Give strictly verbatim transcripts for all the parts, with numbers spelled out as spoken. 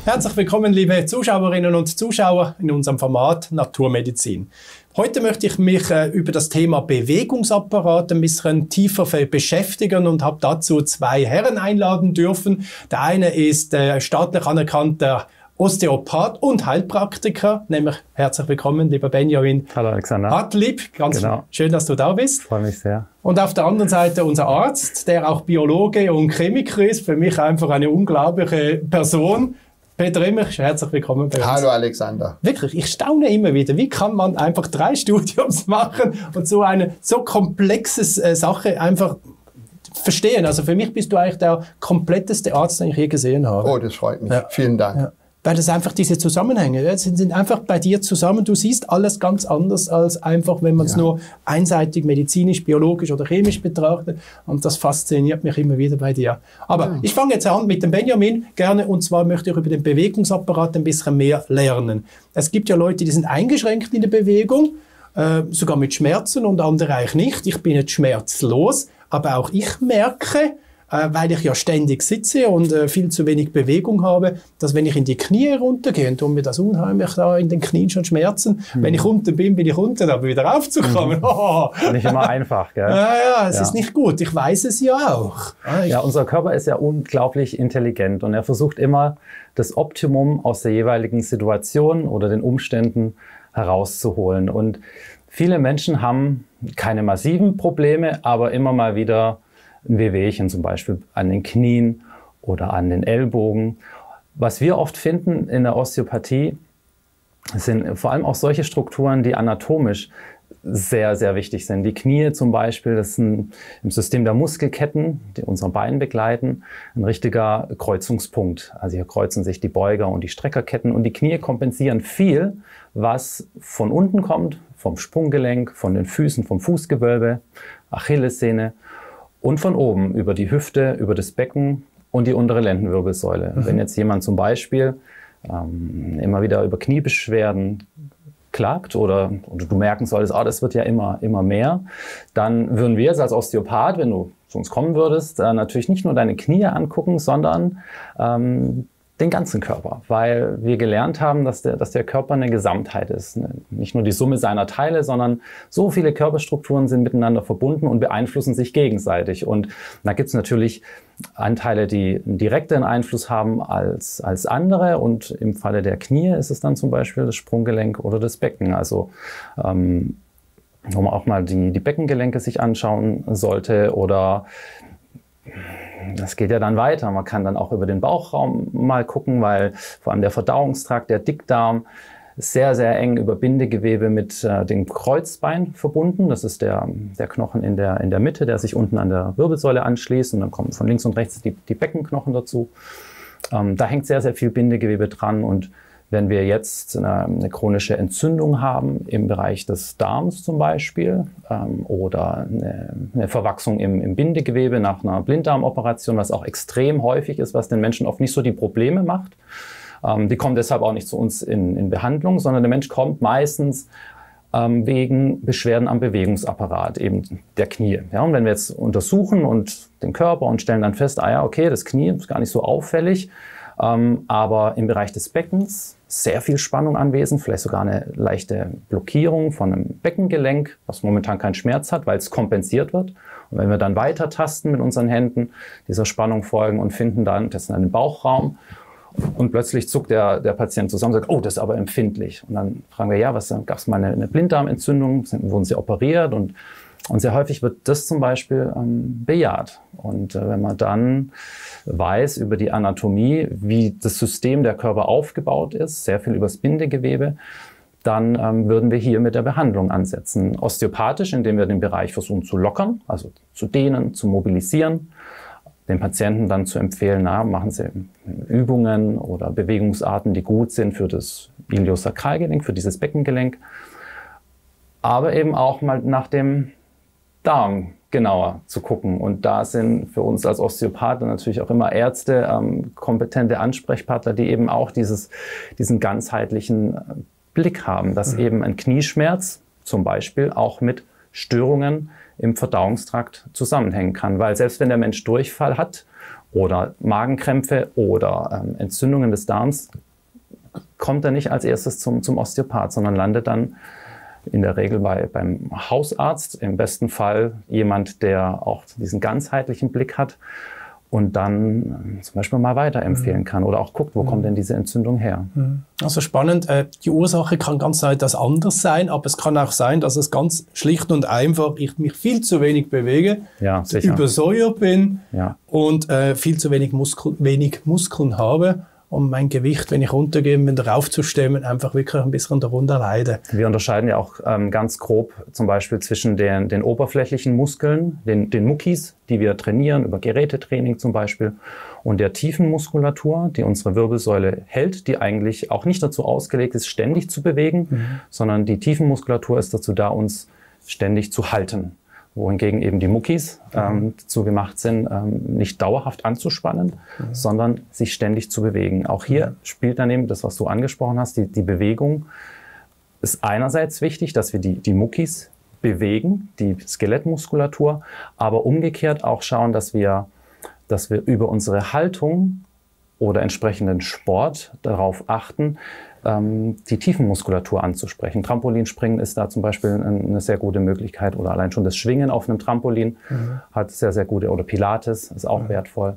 Herzlich willkommen, liebe Zuschauerinnen und Zuschauer in unserem Format Naturmedizin. Heute möchte ich mich äh, über das Thema Bewegungsapparat ein bisschen tiefer beschäftigen und habe dazu zwei Herren einladen dürfen. Der eine ist äh, staatlich anerkannter Osteopath und Heilpraktiker, nämlich herzlich willkommen, lieber Benjamin. Hallo Alexander. Hartlieb, ganz genau. Schön, dass du da bist. Freue mich sehr. Und auf der anderen Seite unser Arzt, der auch Biologe und Chemiker ist, für mich einfach eine unglaubliche Person. Peter Immich, herzlich willkommen bei uns. Hallo Alexander. Wirklich, ich staune immer wieder, wie kann man einfach drei Studiums machen und so eine so komplexe äh, Sache einfach verstehen. Also für mich bist du eigentlich der kompletteste Arzt, den ich je gesehen habe. Oh, das freut mich. Ja. Vielen Dank. Ja. Weil das einfach diese Zusammenhänge, ja, sind, sind einfach bei dir zusammen. Du siehst alles ganz anders als einfach, wenn man es ja. nur einseitig medizinisch, biologisch oder chemisch betrachtet. Und das fasziniert mich immer wieder bei dir. Aber ja. ich fange jetzt an mit dem Benjamin gerne. Und zwar möchte ich über den Bewegungsapparat ein bisschen mehr lernen. Es gibt ja Leute, die sind eingeschränkt in der Bewegung, äh, sogar mit Schmerzen und andere eigentlich nicht. Ich bin jetzt schmerzlos, aber auch ich merke, weil ich ja ständig sitze und äh, viel zu wenig Bewegung habe, dass wenn ich in die Knie runtergehe, tun mir das unheimlich da in den Knien schon schmerzen. Mhm. Wenn ich unten bin, bin ich unten, aber wieder raufzukommen. Mhm. Oh. Nicht immer einfach, gell? Ja, ja, es ja. ist nicht gut. Ich weiß es ja auch. Ja, ja, unser Körper ist ja unglaublich intelligent und er versucht immer, das Optimum aus der jeweiligen Situation oder den Umständen herauszuholen. Und viele Menschen haben keine massiven Probleme, aber immer mal wieder ein Wehwehchen, zum Beispiel an den Knien oder an den Ellbogen. Was wir oft finden in der Osteopathie, sind vor allem auch solche Strukturen, die anatomisch sehr, sehr wichtig sind. Die Knie zum Beispiel, das ist ein, im System der Muskelketten, die unser Bein begleiten, ein richtiger Kreuzungspunkt. Also hier kreuzen sich die Beuger- und die Streckerketten und die Knie kompensieren viel, was von unten kommt, vom Sprunggelenk, von den Füßen, vom Fußgewölbe, Achillessehne, und von oben über die Hüfte, über das Becken und die untere Lendenwirbelsäule. Mhm. Wenn jetzt jemand zum Beispiel ähm, immer wieder über Kniebeschwerden klagt oder, oder du merken solltest, ah, das wird ja immer, immer mehr, dann würden wir jetzt als Osteopath, wenn du zu uns kommen würdest, äh, natürlich nicht nur deine Knie angucken, sondern ähm, den ganzen Körper, weil wir gelernt haben, dass der, dass der Körper eine Gesamtheit ist. Nicht nur die Summe seiner Teile, sondern so viele Körperstrukturen sind miteinander verbunden und beeinflussen sich gegenseitig. Und da gibt es natürlich Anteile, die einen direkteren Einfluss haben als, als andere. Und im Falle der Knie ist es dann zum Beispiel das Sprunggelenk oder das Becken. Also ähm, wo man auch mal die, die Beckengelenke sich anschauen sollte oder das geht ja dann weiter. Man kann dann auch über den Bauchraum mal gucken, weil vor allem der Verdauungstrakt, der Dickdarm, ist sehr, sehr eng über Bindegewebe mit äh, dem Kreuzbein verbunden. Das ist der, der Knochen in der, in der Mitte, der sich unten an der Wirbelsäule anschließt. Und dann kommen von links und rechts die, die Beckenknochen dazu. Ähm, da hängt sehr, sehr viel Bindegewebe dran. Und wenn wir jetzt eine, eine chronische Entzündung haben im Bereich des Darms zum Beispiel ähm, oder eine, eine Verwachsung im, im Bindegewebe nach einer Blinddarmoperation, was auch extrem häufig ist, was den Menschen oft nicht so die Probleme macht, ähm, die kommen deshalb auch nicht zu uns in, in Behandlung, sondern der Mensch kommt meistens ähm, wegen Beschwerden am Bewegungsapparat, eben der Knie. Ja, und wenn wir jetzt untersuchen und den Körper und stellen dann fest, ah ja, okay, das Knie ist gar nicht so auffällig, ähm, aber im Bereich des Beckens sehr viel Spannung anwesend, vielleicht sogar eine leichte Blockierung von einem Beckengelenk, was momentan keinen Schmerz hat, weil es kompensiert wird. Und wenn wir dann weiter tasten mit unseren Händen, dieser Spannung folgen und finden dann das in einem Bauchraum und plötzlich zuckt der, der Patient zusammen und sagt, oh, das ist aber empfindlich. Und dann fragen wir, ja, was gab es mal eine, eine Blinddarmentzündung, sind, wurden sie operiert und Und sehr häufig wird das zum Beispiel ähm, bejaht. Und äh, wenn man dann weiß über die Anatomie, wie das System der Körper aufgebaut ist, sehr viel übers Bindegewebe, dann ähm, würden wir hier mit der Behandlung ansetzen. Osteopathisch, indem wir den Bereich versuchen zu lockern, also zu dehnen, zu mobilisieren, den Patienten dann zu empfehlen, na, machen Sie Übungen oder Bewegungsarten, die gut sind für das Iliosakralgelenk, für dieses Beckengelenk, aber eben auch mal nach dem Darm genauer zu gucken. Und da sind für uns als Osteopathen natürlich auch immer Ärzte, ähm, kompetente Ansprechpartner, die eben auch dieses, diesen ganzheitlichen Blick haben, dass mhm. eben ein Knieschmerz zum Beispiel auch mit Störungen im Verdauungstrakt zusammenhängen kann. Weil selbst wenn der Mensch Durchfall hat oder Magenkrämpfe oder ähm, Entzündungen des Darms, kommt er nicht als erstes zum, zum Osteopath, sondern landet dann in der Regel bei, beim Hausarzt, im besten Fall jemand, der auch diesen ganzheitlichen Blick hat und dann zum Beispiel mal weiterempfehlen kann oder auch guckt, wo kommt denn diese Entzündung her. Also spannend, die Ursache kann ganz etwas anders sein, aber es kann auch sein, dass es ganz schlicht und einfach, ich mich viel zu wenig bewege, ja, sicher. übersäuert bin ja. und äh, viel zu wenig, Muskel, wenig Muskeln habe. Um mein Gewicht, wenn ich runtergehe, bin, darauf zu stemmen, einfach wirklich ein bisschen darunter leide. Wir unterscheiden ja auch ähm, ganz grob zum Beispiel zwischen den, den oberflächlichen Muskeln, den, den Muckis, die wir trainieren, über Gerätetraining zum Beispiel, und der tiefen Muskulatur, die unsere Wirbelsäule hält, die eigentlich auch nicht dazu ausgelegt ist, ständig zu bewegen, mhm. sondern die tiefen Muskulatur ist dazu da, uns ständig zu halten. Wohingegen eben die Muckis ähm, dazu gemacht sind, ähm, nicht dauerhaft anzuspannen, mhm. sondern sich ständig zu bewegen. Auch hier mhm. spielt dann eben das, was du angesprochen hast, die, die Bewegung ist einerseits wichtig, dass wir die, die Muckis bewegen, die Skelettmuskulatur, aber umgekehrt auch schauen, dass wir, dass wir über unsere Haltung oder entsprechenden Sport darauf achten, die Tiefenmuskulatur anzusprechen. Trampolinspringen ist da zum Beispiel eine sehr gute Möglichkeit oder allein schon das Schwingen auf einem Trampolin mhm. hat sehr, sehr gute, oder Pilates ist auch mhm. wertvoll.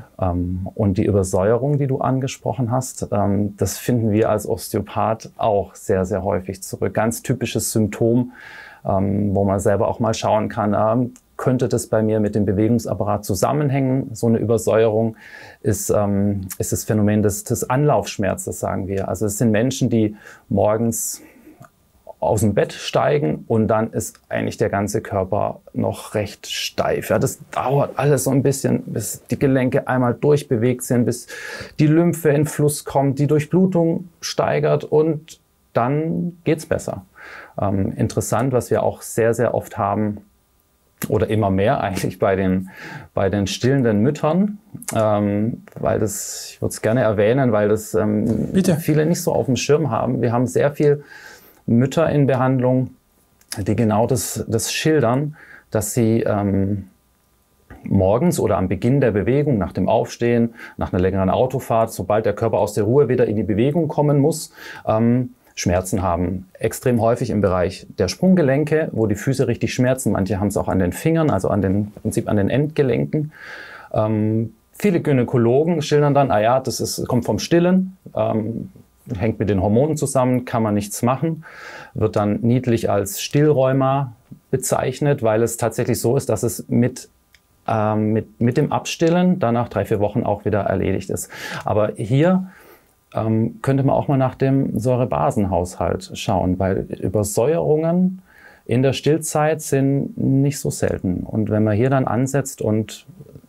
Und die Übersäuerung, die du angesprochen hast, das finden wir als Osteopath auch sehr, sehr häufig zurück. Ganz typisches Symptom, wo man selber auch mal schauen kann, könnte das bei mir mit dem Bewegungsapparat zusammenhängen? So eine Übersäuerung ist, ähm, ist das Phänomen des, des Anlaufschmerzes, sagen wir. Also es sind Menschen, die morgens aus dem Bett steigen und dann ist eigentlich der ganze Körper noch recht steif. Ja, das dauert alles so ein bisschen, bis die Gelenke einmal durchbewegt sind, bis die Lymphe in Fluss kommt, die Durchblutung steigert und dann geht's besser. Ähm, interessant, was wir auch sehr, sehr oft haben, oder immer mehr eigentlich bei den, bei den stillenden Müttern, ähm, weil das, ich würde es gerne erwähnen, weil das ähm, viele nicht so auf dem Schirm haben. Wir haben sehr viel Mütter in Behandlung, die genau das, das schildern, dass sie ähm, morgens oder am Beginn der Bewegung, nach dem Aufstehen, nach einer längeren Autofahrt, sobald der Körper aus der Ruhe wieder in die Bewegung kommen muss, ähm, Schmerzen haben. Extrem häufig im Bereich der Sprunggelenke, wo die Füße richtig schmerzen. Manche haben es auch an den Fingern, also an den, im Prinzip an den Endgelenken. Ähm, viele Gynäkologen schildern dann, ah ja, das ist, kommt vom Stillen, ähm, hängt mit den Hormonen zusammen, kann man nichts machen. Wird dann niedlich als Stillrheuma bezeichnet, weil es tatsächlich so ist, dass es mit ähm, mit, mit dem Abstillen dann nach drei, vier Wochen auch wieder erledigt ist. Aber hier Ähm, könnte man auch mal nach dem Säurebasenhaushalt schauen, weil Übersäuerungen in der Stillzeit sind nicht so selten. Und wenn man hier dann ansetzt und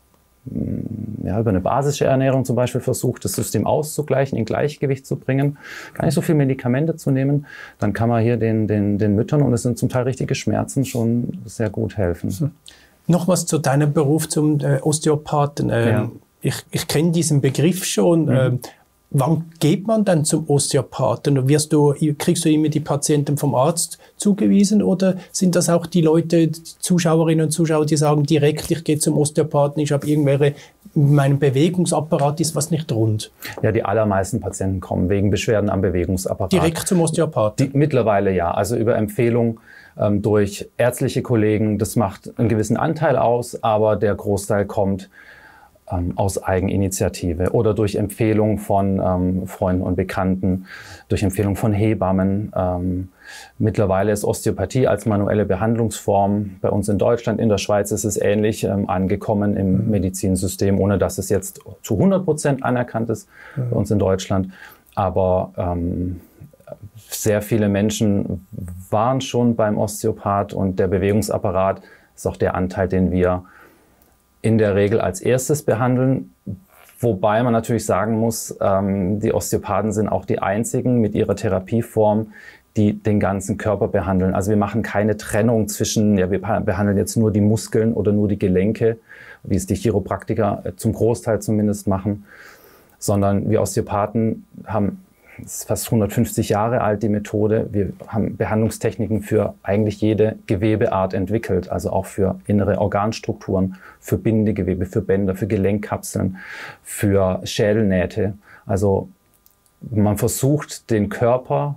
ja, über eine basische Ernährung zum Beispiel versucht, das System auszugleichen, in Gleichgewicht zu bringen, gar nicht so viel Medikamente zu nehmen, dann kann man hier den, den, den Müttern, und es sind zum Teil richtige Schmerzen, schon sehr gut helfen. Hm. Noch was zu deinem Beruf, zum äh, Osteopathen. Ähm, ja. Ich, ich kenne diesen Begriff schon. Mhm. Ähm, Wann geht man dann zum Osteopathen? Wirst du, kriegst du immer die Patienten vom Arzt zugewiesen oder sind das auch die Leute, die Zuschauerinnen und Zuschauer, die sagen direkt, ich gehe zum Osteopathen, ich habe irgendwelche, in meinem Bewegungsapparat ist was nicht rund? Ja, die allermeisten Patienten kommen wegen Beschwerden am Bewegungsapparat. Direkt zum Osteopathen? Die, mittlerweile ja, also über Empfehlung ähm, durch ärztliche Kollegen, das macht einen gewissen Anteil aus, aber der Großteil kommt aus Eigeninitiative oder durch Empfehlung von ähm, Freunden und Bekannten, durch Empfehlung von Hebammen. Ähm, mittlerweile ist Osteopathie als manuelle Behandlungsform bei uns in Deutschland, in der Schweiz ist es ähnlich ähm, angekommen im mhm. Medizinsystem, ohne dass es jetzt zu hundert Prozent anerkannt ist mhm. bei uns in Deutschland. Aber ähm, sehr viele Menschen waren schon beim Osteopath und der Bewegungsapparat ist auch der Anteil, den wir in der Regel als erstes behandeln, wobei man natürlich sagen muss, ähm, die Osteopathen sind auch die einzigen mit ihrer Therapieform, die den ganzen Körper behandeln. Also wir machen keine Trennung zwischen, ja, wir behandeln jetzt nur die Muskeln oder nur die Gelenke, wie es die Chiropraktiker zum Großteil zumindest machen, sondern wir Osteopathen haben das ist fast hundertfünfzig Jahre alt, die Methode. Wir haben Behandlungstechniken für eigentlich jede Gewebeart entwickelt, also auch für innere Organstrukturen, für Bindegewebe, für Bänder, für Gelenkkapseln, für Schädelnähte. Also man versucht, den Körper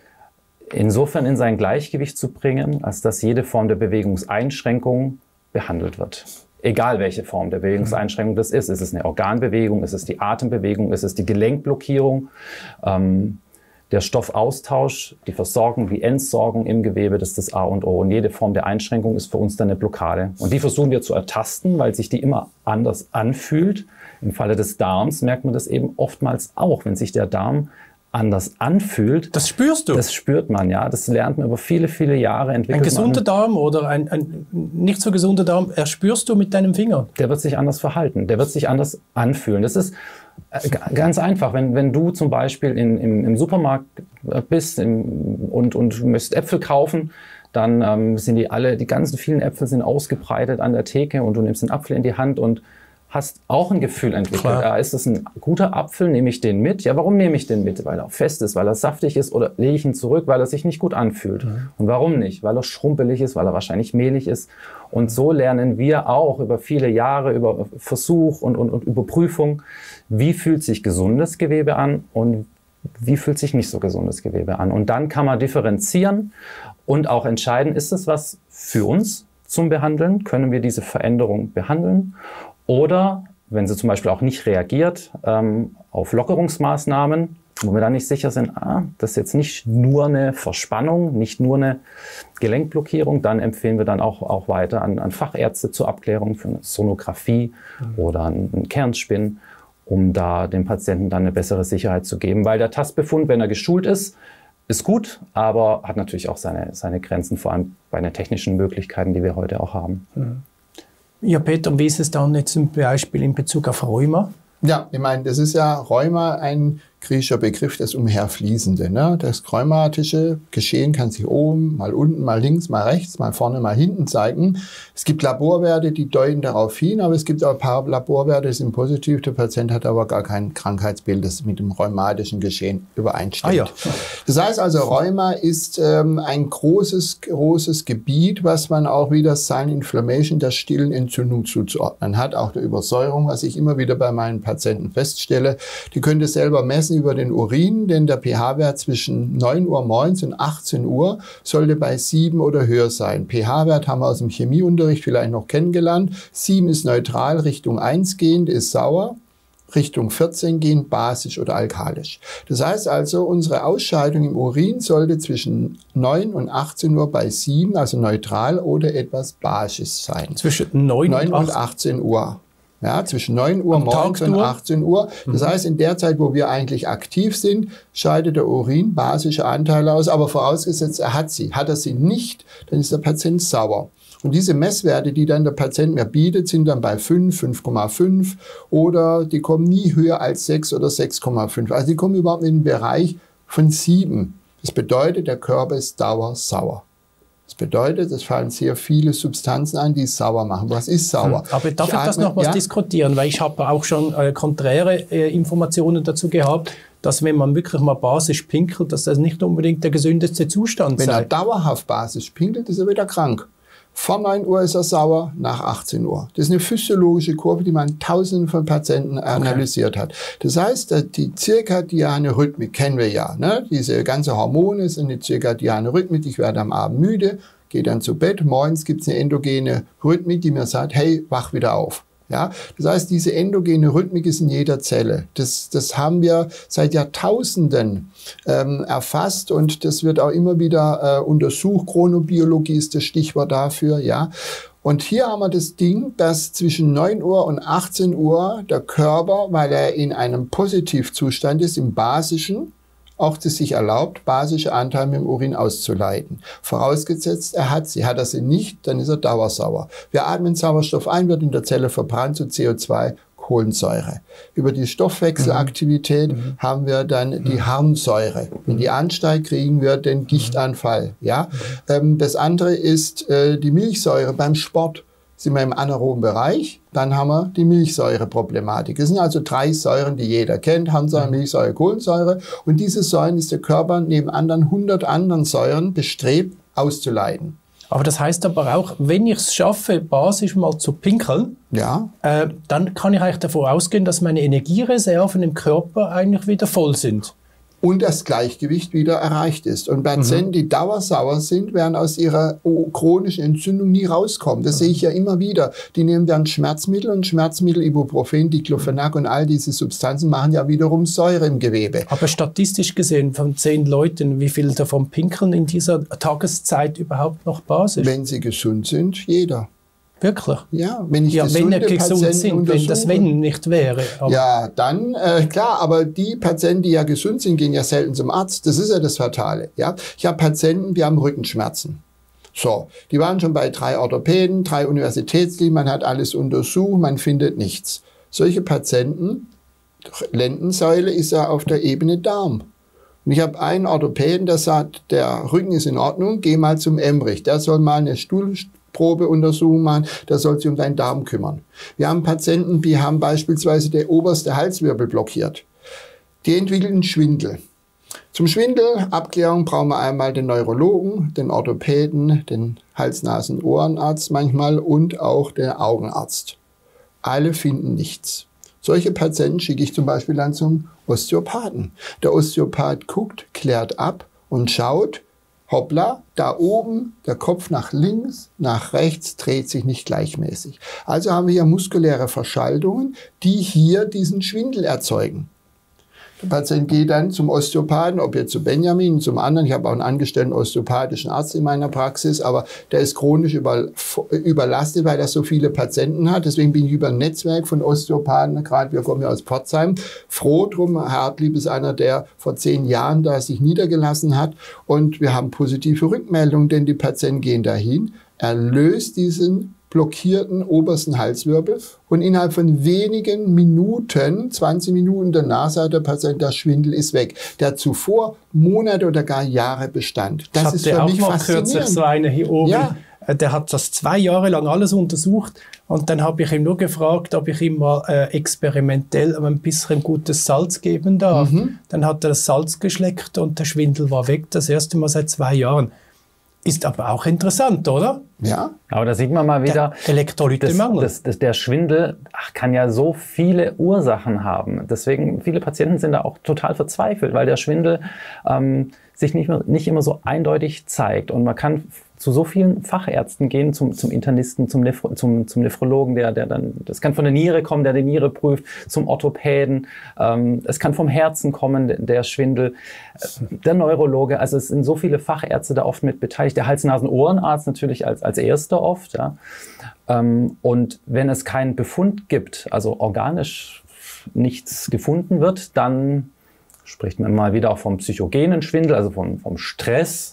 insofern in sein Gleichgewicht zu bringen, als dass jede Form der Bewegungseinschränkung behandelt wird. Egal welche Form der Bewegungseinschränkung das ist. Ist es eine Organbewegung, ist es die Atembewegung, ist es die Gelenkblockierung, ähm, der Stoffaustausch, die Versorgung, die Entsorgung im Gewebe, das ist das A und O. Und jede Form der Einschränkung ist für uns dann eine Blockade. Und die versuchen wir zu ertasten, weil sich die immer anders anfühlt. Im Falle des Darms merkt man das eben oftmals auch, wenn sich der Darm anders anfühlt. Das spürst du? Das spürt man, ja. Das lernt man über viele, viele Jahre. Entwickelt ein gesunder Darm oder ein, ein nicht so gesunder Darm, erspürst du mit deinem Finger? Der wird sich anders verhalten. Der wird sich anders anfühlen. Das ist ganz einfach. Wenn, wenn du zum Beispiel in, im, im Supermarkt bist im, und, und möchtest Äpfel kaufen, dann ähm, sind die alle, die ganzen vielen Äpfel sind ausgebreitet an der Theke und du nimmst den Apfel in die Hand und hast auch ein Gefühl entwickelt. Ja, ist das ein guter Apfel? Nehme ich den mit? Ja, warum nehme ich den mit? Weil er fest ist, weil er saftig ist, oder lege ich ihn zurück, weil er sich nicht gut anfühlt? Mhm. Und warum nicht? Weil er schrumpelig ist, weil er wahrscheinlich mehlig ist. Und so lernen wir auch über viele Jahre, über Versuch und, und, und Überprüfung, wie fühlt sich gesundes Gewebe an und wie fühlt sich nicht so gesundes Gewebe an. Und dann kann man differenzieren und auch entscheiden, ist es was für uns zum Behandeln? Können wir diese Veränderung behandeln? Oder, wenn sie zum Beispiel auch nicht reagiert, ähm, auf Lockerungsmaßnahmen, wo wir dann nicht sicher sind, ah, das ist jetzt nicht nur eine Verspannung, nicht nur eine Gelenkblockierung, dann empfehlen wir dann auch, auch weiter an, an Fachärzte zur Abklärung für eine Sonographie mhm. oder einen Kernspin, um da dem Patienten dann eine bessere Sicherheit zu geben. Weil der Tastbefund, wenn er geschult ist, ist gut, aber hat natürlich auch seine, seine Grenzen, vor allem bei den technischen Möglichkeiten, die wir heute auch haben. Mhm. Ja, Peter, und wie ist es dann jetzt zum Beispiel in Bezug auf Rheuma? Ja, ich meine, das ist ja Rheuma ein griechischer Begriff, das Umherfließende. Ne? Das rheumatische Geschehen kann sich oben, mal unten, mal links, mal rechts, mal vorne, mal hinten zeigen. Es gibt Laborwerte, die deuten darauf hin, aber es gibt auch ein paar Laborwerte, die sind positiv. Der Patient hat aber gar kein Krankheitsbild, das mit dem rheumatischen Geschehen übereinstimmt. Ah, ja. Das heißt also, Rheuma ist ähm, ein großes, großes Gebiet, was man auch wieder Silent Inflammation, der stillen Entzündung zuzuordnen hat, auch der Übersäuerung, was ich immer wieder bei meinen Patienten feststelle. Die könnt ihr selber messen über den Urin, denn der pH-Wert zwischen neun Uhr morgens und achtzehn Uhr sollte bei sieben oder höher sein. pH-Wert haben wir aus dem Chemieunterricht vielleicht noch kennengelernt. sieben ist neutral, Richtung eins gehend ist sauer, Richtung vierzehn gehend basisch oder alkalisch. Das heißt also, unsere Ausscheidung im Urin sollte zwischen neun und achtzehn Uhr bei sieben, also neutral oder etwas basisch sein. Zwischen neun und achtzehn Uhr. Ja, zwischen neun Uhr morgens und achtzehn Uhr. Das mhm. heißt, in der Zeit, wo wir eigentlich aktiv sind, scheidet der Urin basische Anteile aus, aber vorausgesetzt, er hat sie. Hat er sie nicht, dann ist der Patient sauer. Und diese Messwerte, die dann der Patient mir bietet, sind dann bei fünf, fünf Komma fünf oder die kommen nie höher als sechs oder sechs Komma fünf. Also die kommen überhaupt in den Bereich von sieben. Das bedeutet, der Körper ist dauersauer. Das bedeutet, es fallen sehr viele Substanzen an, die es sauer machen. Was ist sauer? Hm. Aber darf ich, ich das noch was ja? diskutieren? Weil ich habe auch schon äh, konträre äh, Informationen dazu gehabt, dass wenn man wirklich mal basisch pinkelt, dass das nicht unbedingt der gesündeste Zustand wenn sei. Wenn er dauerhaft basisch pinkelt, ist er wieder krank. Vor neun Uhr ist er sauer, nach achtzehn Uhr. Das ist eine physiologische Kurve, die man tausenden von Patienten analysiert okay. hat. Das heißt, die zirkadiane Rhythmik kennen wir ja. Ne? Diese ganze Hormone sind eine zirkadiane Rhythmik. Ich werde am Abend müde, gehe dann zu Bett. Morgens gibt es eine endogene Rhythmik, die mir sagt, hey, wach wieder auf. Ja, das heißt, diese endogene Rhythmik ist in jeder Zelle. Das, das haben wir seit Jahrtausenden ähm, erfasst und das wird auch immer wieder äh, untersucht. Chronobiologie ist das Stichwort dafür. Ja, und hier haben wir das Ding, dass zwischen neun Uhr und achtzehn Uhr der Körper, weil er in einem Positivzustand ist, im basischen, auch das sich erlaubt, basische Anteile mit dem Urin auszuleiten. Vorausgesetzt, er hat sie. Hat er sie nicht, dann ist er dauersauer. Wir atmen Sauerstoff ein, wird in der Zelle verbrannt zu C O zwei, Kohlensäure. Über die Stoffwechselaktivität mhm. haben wir dann mhm. die Harnsäure. Wenn die ansteigt, kriegen wir den Gichtanfall. Ja? Mhm. Ähm, das andere ist äh, die Milchsäure beim Sport. sind wir im anaeroben Bereich, dann haben wir die Milchsäureproblematik. Das sind also drei Säuren, die jeder kennt, Harnsäure, Milchsäure, Kohlensäure. Und diese Säuren ist der Körper neben anderen hundert anderen Säuren bestrebt auszuleiten. Aber das heißt aber auch, wenn ich es schaffe, basisch mal zu pinkeln, ja. äh, dann kann ich eigentlich davon ausgehen, dass meine Energiereserven im Körper eigentlich wieder voll sind. Und das Gleichgewicht wieder erreicht ist. Und Patienten, mhm. die dauersauer sind, werden aus ihrer chronischen Entzündung nie rauskommen. Das mhm. sehe ich ja immer wieder. Die nehmen dann Schmerzmittel und Schmerzmittel, Ibuprofen, Diclofenac und all diese Substanzen machen ja wiederum Säure im Gewebe. Aber statistisch gesehen, von zehn Leuten, wie viel davon pinkeln in dieser Tageszeit überhaupt noch basisch? Wenn sie gesund sind, jeder. Wirklich? Ja, wenn ich ja, wenn er gesund Patienten sind, wenn das Wenn nicht wäre. Aber ja, dann, äh, klar, aber die Patienten, die ja gesund sind, gehen ja selten zum Arzt. Das ist ja das Fatale. Ja? Ich habe Patienten, die haben Rückenschmerzen. So, die waren schon bei drei Orthopäden, drei Universitätskliniken, man hat alles untersucht, man findet nichts. Solche Patienten, Lendensäule ist ja auf der Ebene Darm. Und ich habe einen Orthopäden, der sagt, der Rücken ist in Ordnung, geh mal zum Emmerich. Der soll mal eine Stuhlprobeuntersuchung machen, der soll sich um deinen Darm kümmern. Wir haben Patienten, die haben beispielsweise der oberste Halswirbel blockiert. Die entwickeln Schwindel. Zum Schwindelabklärung brauchen wir einmal den Neurologen, den Orthopäden, den Hals-Nasen-Ohrenarzt manchmal und auch den Augenarzt. Alle finden nichts. Solche Patienten schicke ich zum Beispiel dann zum Osteopathen. Der Osteopath guckt, klärt ab und schaut, hoppla, da oben der Kopf nach links, nach rechts dreht sich nicht gleichmäßig. Also haben wir hier muskuläre Verschaltungen, die hier diesen Schwindel erzeugen. Der Patient geht dann zum Osteopathen, ob jetzt zu Benjamin, zum anderen. Ich habe auch einen angestellten osteopathischen Arzt in meiner Praxis, aber der ist chronisch über, überlastet, weil er so viele Patienten hat. Deswegen bin ich über ein Netzwerk von Osteopathen, gerade wir kommen ja aus Pforzheim, froh drum. Herr Hartlieb ist einer, der vor zehn Jahren da sich niedergelassen hat. Und wir haben positive Rückmeldungen, denn die Patienten gehen dahin. Er löst diesen blockierten obersten Halswirbel und innerhalb von wenigen Minuten, zwanzig Minuten danach, sagt der Patient, der Schwindel ist weg, der zuvor Monate oder gar Jahre bestand. Das ist für mich faszinierend. Kürzlich so einer hier oben, ja. Der hat das zwei Jahre lang alles untersucht und dann habe ich ihm nur gefragt, ob ich ihm mal äh, experimentell ein bisschen gutes Salz geben darf. Mhm. Dann hat er das Salz geschleckt und der Schwindel war weg, das erste Mal seit zwei Jahren. Ist aber auch interessant, oder? Ja. Aber da sieht man mal wieder, Elektrolytemangel. Das, das, das, der Schwindel ach, kann ja so viele Ursachen haben. Deswegen, viele Patienten sind da auch total verzweifelt, weil der Schwindel ähm, sich nicht, mehr, nicht immer so eindeutig zeigt. Und man kann zu so vielen Fachärzten gehen, zum, zum Internisten, zum, Nephro, zum, zum Nephrologen, der, der dann, das kann von der Niere kommen, der die Niere prüft, zum Orthopäden, ähm, es kann vom Herzen kommen, der Schwindel, der Neurologe, also es sind so viele Fachärzte da oft mit beteiligt, der Hals-Nasen-Ohrenarzt natürlich als, als erster oft, ja. Ähm, und wenn es keinen Befund gibt, also organisch nichts gefunden wird, dann spricht man mal wieder auch vom psychogenen Schwindel, also vom, vom Stress.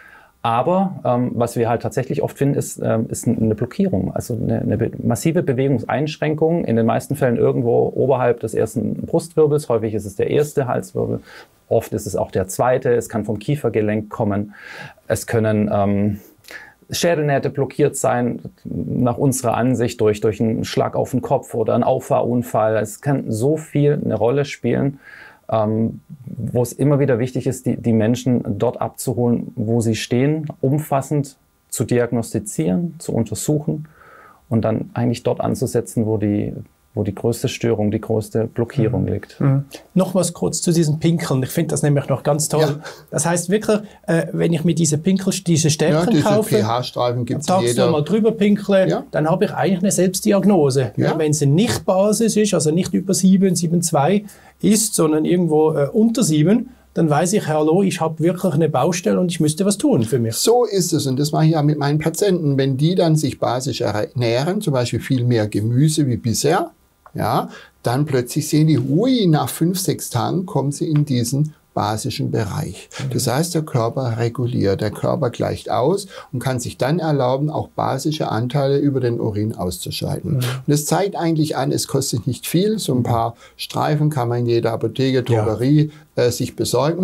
Aber ähm, was wir halt tatsächlich oft finden, ist, ähm, ist eine Blockierung, also eine, eine be- massive Bewegungseinschränkung, in den meisten Fällen irgendwo oberhalb des ersten Brustwirbels. Häufig ist es der erste Halswirbel, oft ist es auch der zweite, es kann vom Kiefergelenk kommen, es können ähm, Schädelnähte blockiert sein, nach unserer Ansicht durch, durch einen Schlag auf den Kopf oder einen Auffahrunfall. Es kann so viel eine Rolle spielen, Ähm, wo es immer wieder wichtig ist, die, die Menschen dort abzuholen, wo sie stehen, umfassend zu diagnostizieren, zu untersuchen und dann eigentlich dort anzusetzen, wo die, wo die größte Störung, die größte Blockierung mhm. liegt. Mhm. Noch was kurz zu diesen Pinkeln. Ich finde das nämlich noch ganz toll. Ja. Das heißt wirklich, äh, wenn ich mir diese Pinkel, diese Stäbchen ja, kaufe, pH-Streifen gibt's tagsüber mal drüber pinkle, ja. dann habe ich eigentlich eine Selbstdiagnose. Ja. Ja, wenn sie nicht Basis ist, also nicht über sieben, sieben Komma zwei ist, sondern irgendwo äh, unter sieben, dann weiß ich, hallo, ich habe wirklich eine Baustelle und ich müsste was tun für mich. So ist es und das mache ich ja mit meinen Patienten. Wenn die dann sich basisch ernähren, zum Beispiel viel mehr Gemüse wie bisher, ja, dann plötzlich sehen die, ui, nach fünf, sechs Tagen kommen sie in diesen basischen Bereich. Das heißt, der Körper reguliert, der Körper gleicht aus und kann sich dann erlauben, auch basische Anteile über den Urin auszuscheiden. Mhm. Und das zeigt eigentlich an, es kostet nicht viel, so ein paar Streifen kann man in jeder Apotheke, Drogerie ja. äh, sich besorgen.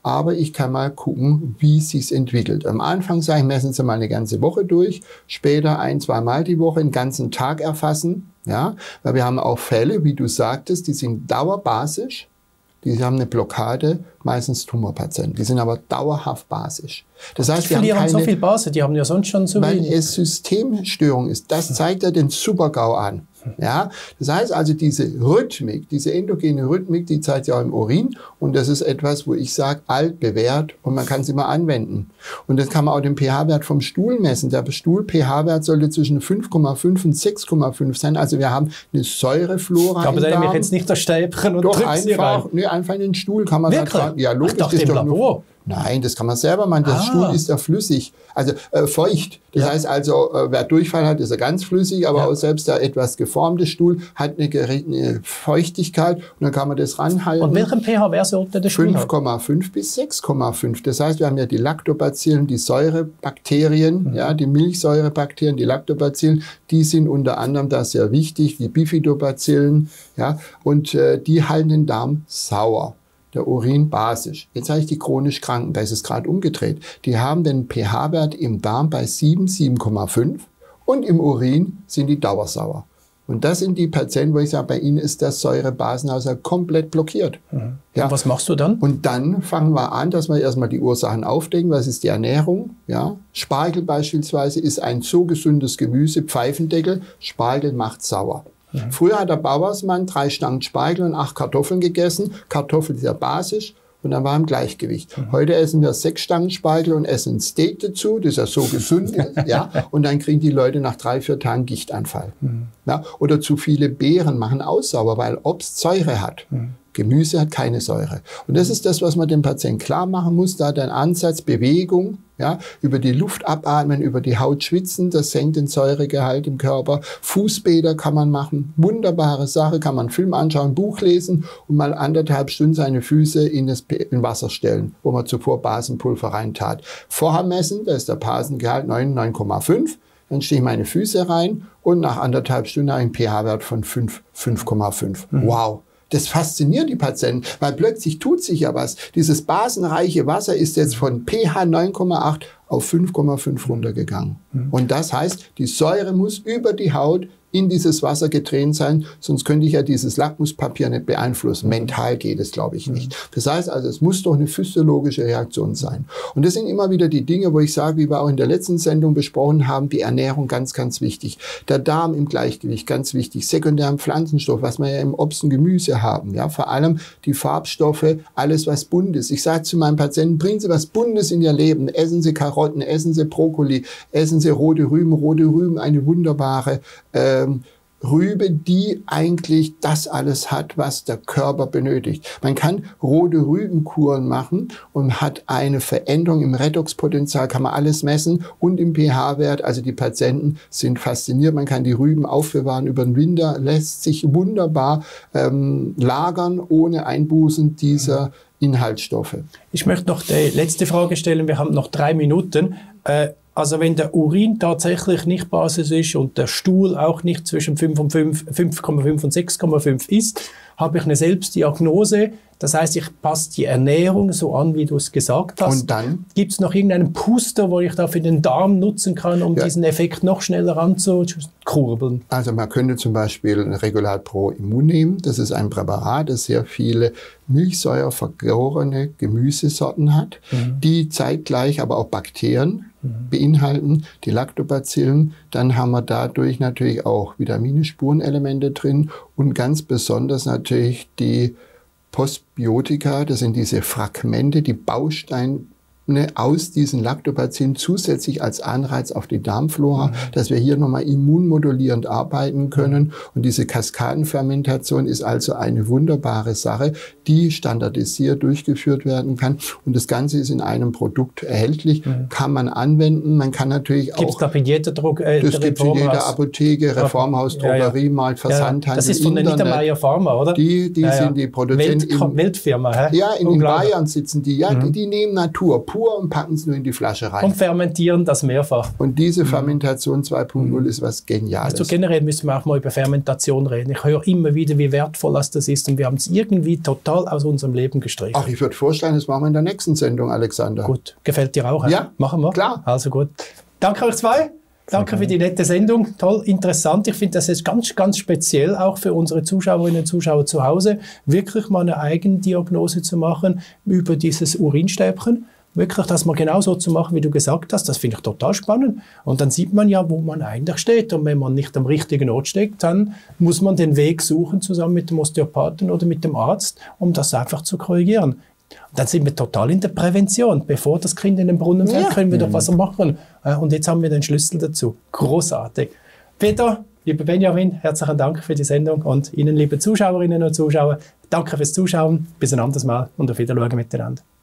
aber ich kann mal gucken, wie es sich entwickelt. Am Anfang sage ich, messen Sie mal eine ganze Woche durch, später ein-, zweimal die Woche, einen ganzen Tag erfassen, ja, weil wir haben auch Fälle, wie du sagtest, die sind dauerbasisch. Die haben eine Blockade, meistens Tumorpatienten. Die sind aber dauerhaft basisch. Das heißt, die verlieren so viel Base, die haben ja sonst schon so wenig. wenig. Weil es Systemstörung ist. Das zeigt ja den Super-GAU an. Ja, das heißt also, diese Rhythmik, diese endogene Rhythmik, die zeigt ja auch im Urin. Und das ist etwas, wo ich sage, alt, bewährt und man kann sie mal anwenden. Und das kann man auch den pH-Wert vom Stuhl messen. Der Stuhl-pH-Wert sollte zwischen fünf Komma fünf und sechs Komma fünf sein. Also wir haben eine Säureflora. Aber da nehme ich jetzt nicht das Stäbchen und Doch, drücke sie rein. Nee, einfach in den Stuhl kann man Wirklich? da Ja, logisch. Ach, dachte, das ist im doch nur, Labor. Nein, das kann man selber machen. Der Ah. Stuhl ist ja flüssig, also äh, feucht. Das Ja. heißt also, äh, wer Durchfall hat, ist er ganz flüssig, aber Ja. auch selbst der etwas geformte Stuhl hat eine geringe Feuchtigkeit und dann kann man das ranhalten. Und welchen pH-Wert sollte der Stuhl fünf haben? Komma fünf bis sechs Komma fünf. Das heißt, wir haben ja die Lactobacillen, die Säurebakterien, Mhm. ja, die Milchsäurebakterien, die Lactobacillen, die sind unter anderem da sehr wichtig, die Bifidobacillen, ja, und äh, die halten den Darm sauer. Der Urin basisch. Jetzt habe ich die chronisch Kranken, da ist es gerade umgedreht. Die haben den pH-Wert im Darm bei sieben, sieben Komma fünf und im Urin sind die dauersauer. Und das sind die Patienten, wo ich sage, bei ihnen ist der Säurebasenhaushalt komplett blockiert. Mhm. Ja. Und was machst du dann? Und dann fangen wir an, dass wir erstmal die Ursachen aufdecken. Was ist die Ernährung? Ja. Spargel beispielsweise ist ein so gesundes Gemüse, Pfeifendeckel. Spargel macht sauer. Mhm. Früher hat der Bauersmann drei Stangen Spargel und acht Kartoffeln gegessen. Kartoffeln ist ja basisch und dann war im Gleichgewicht. Mhm. Heute essen wir sechs Stangen Spargel und essen ein Steak dazu, das ja so gesund ist. Ja. Und dann kriegen die Leute nach drei, vier Tagen Gichtanfall. Mhm. Ja. Oder zu viele Beeren machen aussauer, weil Obst Säure hat. Mhm. Gemüse hat keine Säure. Und das ist das, was man dem Patienten klar machen muss. Da der Ansatz Bewegung, ja, über die Luft abatmen, über die Haut schwitzen, das senkt den Säuregehalt im Körper. Fußbäder kann man machen, wunderbare Sache, kann man Film anschauen, Buch lesen und mal anderthalb Stunden seine Füße in das in Wasser stellen, wo man zuvor Basenpulver reintat. Vorher messen, da ist der Basengehalt neun, neun Komma fünf. Dann stehe ich meine Füße rein und nach anderthalb Stunden einen pH-Wert von fünf, fünf Komma fünf. Mhm. Wow. Das fasziniert die Patienten, weil plötzlich tut sich ja was. Dieses basenreiche Wasser ist jetzt von pH neun Komma acht auf fünf Komma fünf runtergegangen. Mhm. Und das heißt, die Säure muss über die Haut in dieses Wasser getränt sein, sonst könnte ich ja dieses Lackmuspapier nicht beeinflussen. Mental geht es, glaube ich, nicht. Das heißt also, es muss doch eine physiologische Reaktion sein. Und das sind immer wieder die Dinge, wo ich sage, wie wir auch in der letzten Sendung besprochen haben, die Ernährung ganz, ganz wichtig. Der Darm im Gleichgewicht, ganz wichtig. Sekundären Pflanzenstoff, was wir ja im Obst und Gemüse haben. Ja, vor allem die Farbstoffe, alles was bunt ist. Ich sage zu meinen Patienten, bringen Sie was Buntes in Ihr Leben. Essen Sie Karotten, essen Sie Brokkoli, essen Sie rote Rüben. Rote Rüben, eine wunderbare äh, Rübe, die eigentlich das alles hat, was der Körper benötigt. Man kann rote Rübenkuren machen und hat eine Veränderung im Redoxpotenzial, kann man alles messen und im pH-Wert. Also die Patienten sind fasziniert. Man kann die Rüben aufbewahren über den Winter, lässt sich wunderbar ähm, lagern ohne Einbußen dieser Inhaltsstoffe. Ich möchte noch die letzte Frage stellen. Wir haben noch drei Minuten. Äh, Also wenn der Urin tatsächlich nicht Basis ist und der Stuhl auch nicht zwischen fünf Komma fünf und sechs Komma fünf ist, habe ich eine Selbstdiagnose. Das heißt, ich passe die Ernährung so an, wie du es gesagt hast. Und dann? Gibt es noch irgendeinen Puster, wo ich da für den Darm nutzen kann, um ja. diesen Effekt noch schneller anzukurbeln? Also man könnte zum Beispiel Regulat Pro Immun nehmen. Das ist ein Präparat, das sehr viele milchsäurevergorene Gemüsesorten hat, mhm. die zeitgleich aber auch Bakterien mhm. beinhalten, die Lactobacillen. Dann haben wir dadurch natürlich auch Vitamine, Spurenelemente drin und ganz besonders natürlich die Postbiotika, das sind diese Fragmente, die Bausteine aus diesen Lactobacillen zusätzlich als Anreiz auf die Darmflora, mhm. dass wir hier nochmal immunmodulierend arbeiten können. Und diese Kaskadenfermentation ist also eine wunderbare Sache, die standardisiert durchgeführt werden kann. Und das Ganze ist in einem Produkt erhältlich, mhm. kann man anwenden. Man kann natürlich gibt's auch... Gibt es da bei jeder Druck, äh, Das gibt es in jeder Apotheke, Reformhaus, Drogerie, ja, ja. Markt, Versandhandel, Das ist von der Niedermeyer Pharma, oder? Die, die ja, ja. sind die Produzenten... Welt, Weltfirma, hä? Ja, in, in Bayern sitzen die. Ja, mhm. die, die nehmen Natur. pur und packen es nur in die Flasche rein. Und fermentieren das mehrfach. Und diese Fermentation zwei Punkt null Mhm. ist was Geniales. Also generell müssen wir auch mal über Fermentation reden. Ich höre immer wieder, wie wertvoll das ist und wir haben es irgendwie total aus unserem Leben gestrichen. Ach, ich würde vorschlagen, das machen wir in der nächsten Sendung, Alexander. Gut, gefällt dir auch? Ja. Machen wir? Klar. Also gut. Danke euch zwei. Danke für die nette Sendung. Toll, interessant. Ich finde, das ist ganz, ganz speziell auch für unsere Zuschauerinnen und Zuschauer zu Hause, wirklich mal eine Eigendiagnose zu machen über dieses Urinstäbchen. Wirklich das mal genau so zu machen, wie du gesagt hast, das finde ich total spannend. Und dann sieht man ja, wo man eigentlich steht. Und wenn man nicht am richtigen Ort steht, dann muss man den Weg suchen, zusammen mit dem Osteopathen oder mit dem Arzt, um das einfach zu korrigieren. Und dann sind wir total in der Prävention. Bevor das Kind in den Brunnen fällt, Ja. können wir doch was machen. Äh, Und jetzt haben wir den Schlüssel dazu. Großartig. Peter, lieber Benjamin, herzlichen Dank für die Sendung. Und Ihnen, liebe Zuschauerinnen und Zuschauer, danke fürs Zuschauen. Bis ein anderes Mal und auf Wiedersehen miteinander.